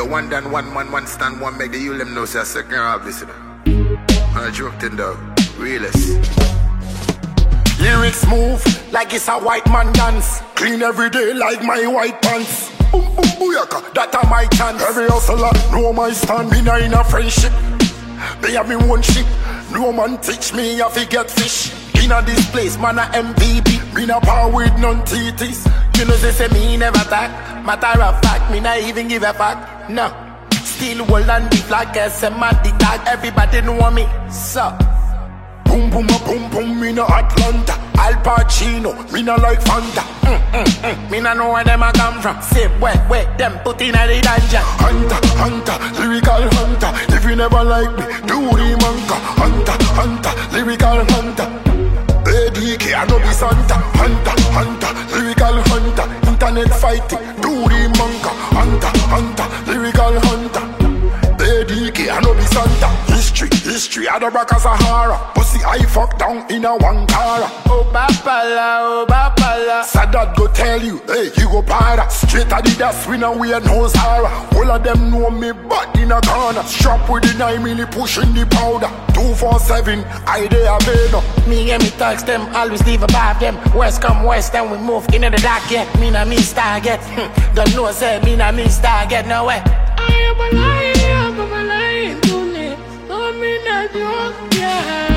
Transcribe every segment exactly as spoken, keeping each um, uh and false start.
one done, one man, one stand, one make the you them know say a second half this. I joked in the realist. Lyrics move like it's a white man dance. Clean every day like my white pants. Boom boom booyaka, that a my chance. Every hustler know my stand, me na in a friendship. They have me one ship. No man teach me how to get fish. Inna this place, man a M V P. Me na power with none T Ts. You know they say me never talk. Matter of fact, me not even give a fuck. No. Still hold on the flag, S M at the tag. Everybody know me, so. Boom boom a boom boom, me na Atlanta. Al Pacino, me na like Fanta. Mm, mm, mm. Me na know where them a come from. Say where, where them put in a the dungeon. Hunter, hunter, lyrical hunter. If you never like me, do the manka. Hunter, hunter, lyrical hunter. A D K, I know be Santa. Hunter, hunter, lyrical hunter. Internet fighting, do the manka. Hunter, hunter, lyrical hunter. A D K, I know be Santa. History, history, I the back of Sahara. Pussy, I fuck down in a one car. Oh, Bapala, oh, Bapala. Sadat go tell you, hey, you go para. Straight at the dust, we know we are no Zara. All of them know me, but in a corner. Strap with the nine milli, pushing the powder. two four seven, I they are no. Me and me thugs them, always leave above them. West come west, and we move into the dark yet. Me na me star get. Don't know, say, me na me star get no way. I am alive, I am alive, tune. No me not joke, yeah.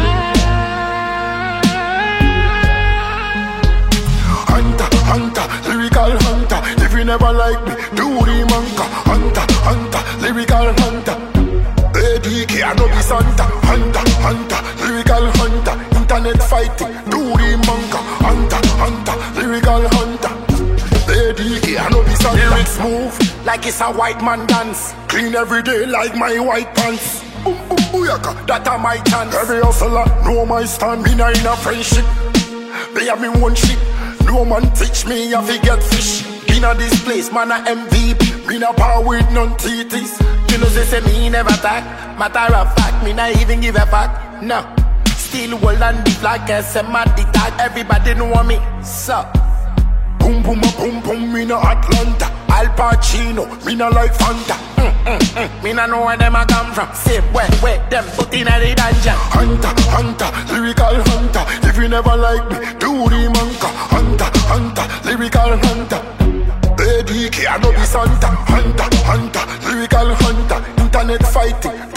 Hunter, hunter, lyrical hunter. If you never like me, do the manka. Hunter, hunter, lyrical hunter. A D K, I know be Santa. Hunter, hunter, lyrical hunter. Internet fighting, do the manka. Hunter, hunter, lyrical hunter. A D K, I know be Santa. Lyrics move like it's a white man dance. Clean every day like my white pants. Boom boom booyaka, that a my chance. Every hustler know my stand, me na in a friendship. They have me one ship. No man teach me how to get fish. Inna this place, man a M V P. Me na power with none T Ts. You know they say me never talk. Matter of fact, me not even give a fuck. No. Still hold on the flag, S M at the tag. Everybody know me, so. Boom boom a boom boom, me na Atlanta. Al Pacino, me na like Fanta. Mm, mm, mm. Me na know where them a come from. Say where, where them put in a the dungeon. Hunter, hunter, lyrical hunter. If you never like me, do the manka. Hunter, hunter, lyrical hunter. A D K, I know be Santa. Hunter, hunter, lyrical hunter. Internet fighting,